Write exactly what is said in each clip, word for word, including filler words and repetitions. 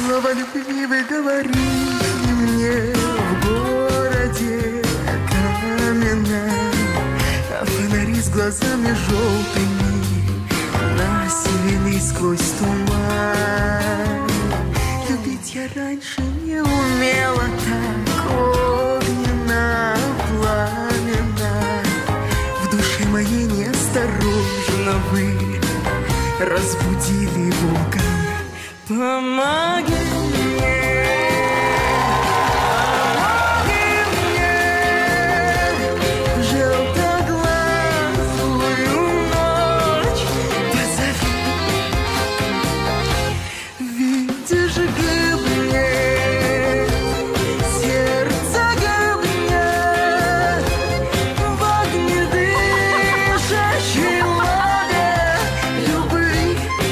Слова любви вы говорили мне в городе каменном, а фонари с глазами желтыми населены сквозь туман. Любить я раньше не умела так огненно, пламенно. В душе моей неосторожно вы разбудили вулкан. Помоги мне, помоги мне, в желтоглазую ночь позови. Видишь, гибнет сердце, гибнет в огне дышащей лаве любви.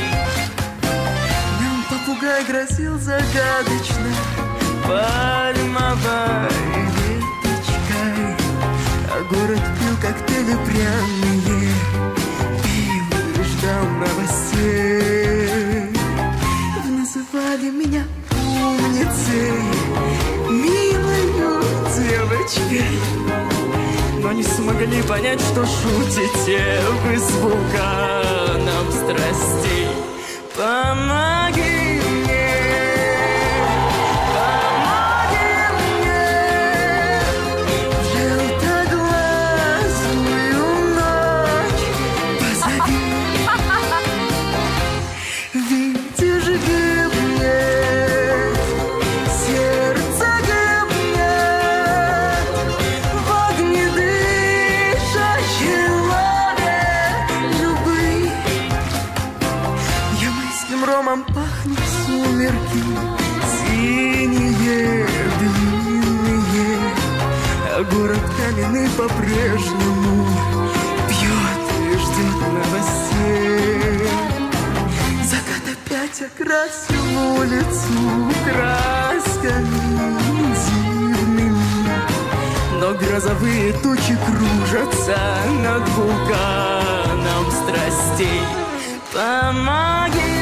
Нам попугай грозил загадочно пальмовой веточкой, а город пил коктейли пряные, пил и ждал новостей. Вы называли меня умницей, милою девочкой, но не смогли понять, что шутите вы с вулканом страстей. Помоги мне, помоги мне, в желтоглазую ночь позови. Видишь, гибнет сердце, гибнет в огне дышащей лаве любви. Я майским ромом пахнут сумерки, синие, длинные, а город каменный по-прежнему пьет и ждет новостей. Закат опять окрасил улицу красками дивными, но грозовые тучи кружатся над вулканом страстей. Помоги